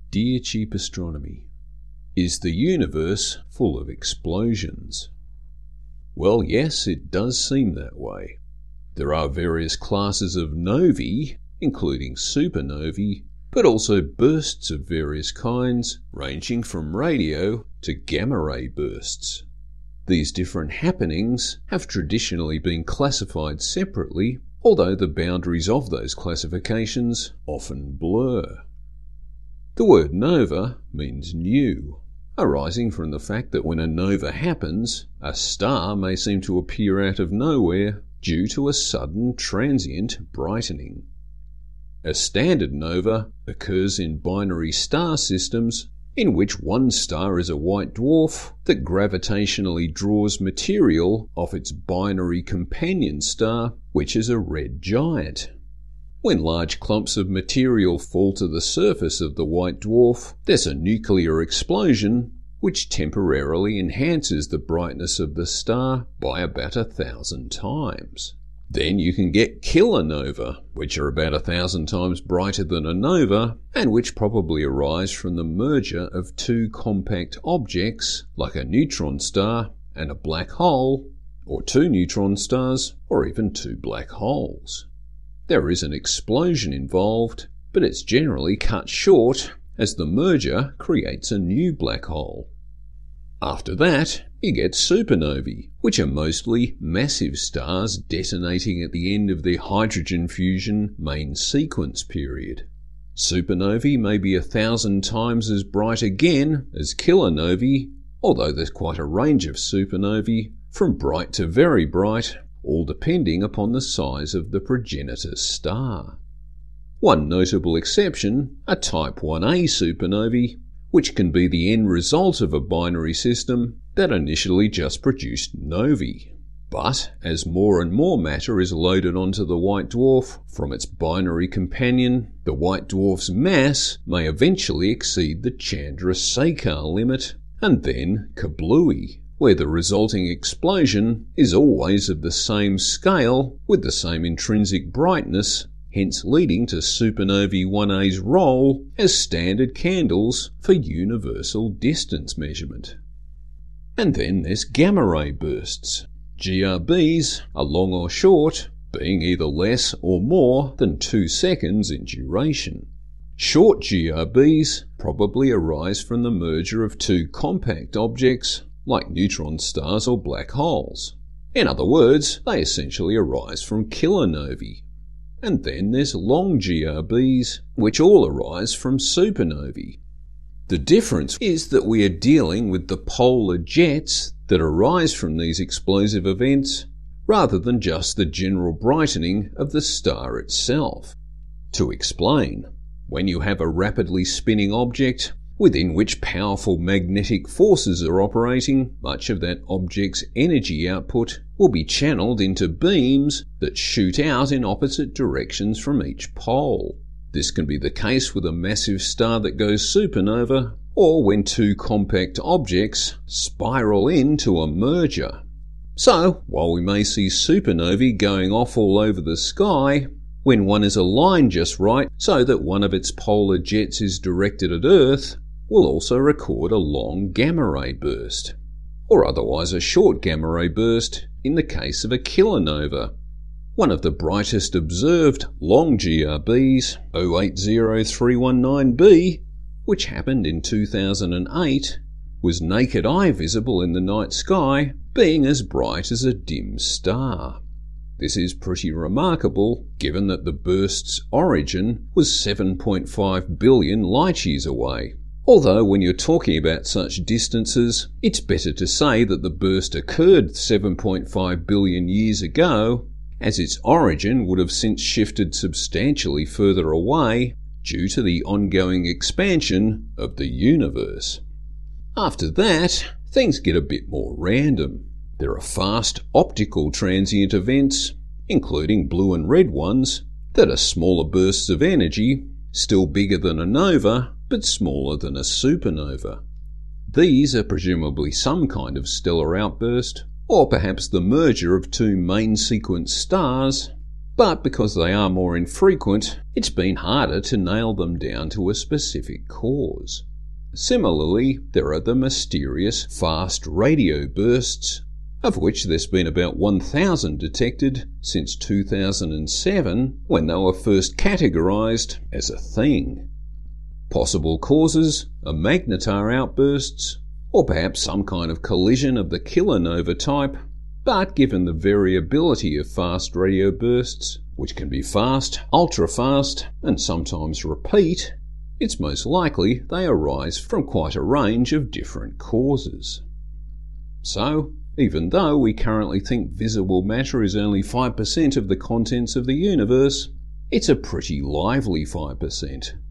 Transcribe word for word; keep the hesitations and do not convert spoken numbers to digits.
Dear Cheap Astronomy, is the universe full of explosions? Well, yes, it does seem that way. There are various classes of novae, including supernovae, but also bursts of various kinds, ranging from radio to gamma-ray bursts. These different happenings have traditionally been classified separately, although the boundaries of those classifications often blur. The word nova means new, arising from the fact that when a nova happens, a star may seem to appear out of nowhere due to a sudden transient brightening. A standard nova occurs in binary star systems in which one star is a white dwarf that gravitationally draws material off its binary companion star, which is a red giant. When large clumps of material fall to the surface of the white dwarf, there's a nuclear explosion which temporarily enhances the brightness of the star by about a thousand times. Then you can get kilonova, which are about a thousand times brighter than a nova, and which probably arise from the merger of two compact objects, like a neutron star and a black hole, or two neutron stars, or even two black holes. There is an explosion involved, but it's generally cut short as the merger creates a new black hole. After that, you get supernovae, which are mostly massive stars detonating at the end of their hydrogen fusion main sequence period. Supernovae may be a thousand times as bright again as kilonovae, although there's quite a range of supernovae, from bright to very bright, all depending upon the size of the progenitor star. One notable exception are Type one A supernovae, which can be the end result of a binary system that initially just produced novae. But as more and more matter is loaded onto the white dwarf from its binary companion, the white dwarf's mass may eventually exceed the Chandrasekhar limit, and then kablooey, where the resulting explosion is always of the same scale with the same intrinsic brightness, hence leading to supernovae one A's role as standard candles for universal distance measurement. And then there's gamma-ray bursts. G R Bs are long or short, being either less or more than two seconds in duration. Short G R Bs probably arise from the merger of two compact objects like neutron stars or black holes. In other words, they essentially arise from kilonovae. And then there's long G R Bs, which all arise from supernovae. The difference is that we are dealing with the polar jets that arise from these explosive events, rather than just the general brightening of the star itself. To explain, when you have a rapidly spinning object within which powerful magnetic forces are operating, much of that object's energy output will be channeled into beams that shoot out in opposite directions from each pole. This can be the case with a massive star that goes supernova, or when two compact objects spiral into a merger. So, while we may see supernovae going off all over the sky, when one is aligned just right so that one of its polar jets is directed at Earth, we'll also record a long gamma-ray burst, or otherwise a short gamma-ray burst in the case of a kilonova. One of the brightest observed long G R Bs, zero eight zero three one nine b, which happened in two thousand eight, was naked eye visible in the night sky, being as bright as a dim star. This is pretty remarkable, given that the burst's origin was seven point five billion light-years away. Although when you're talking about such distances, it's better to say that the burst occurred seven point five billion years ago, as its origin would have since shifted substantially further away due to the ongoing expansion of the universe. After that, things get a bit more random. There are fast optical transient events, including blue and red ones, that are smaller bursts of energy, still bigger than a nova, but smaller than a supernova. These are presumably some kind of stellar outburst, or perhaps the merger of two main sequence stars. But because they are more infrequent, it's been harder to nail them down to a specific cause. Similarly, there are the mysterious fast radio bursts, of which there's been about one thousand detected since two thousand seven, when they were first categorized as a thing. Possible causes are magnetar outbursts, or perhaps some kind of collision of the kilonova type, but given the variability of fast radio bursts, which can be fast, ultra-fast, and sometimes repeat, it's most likely they arise from quite a range of different causes. So, even though we currently think visible matter is only five percent of the contents of the universe, it's a pretty lively five percent.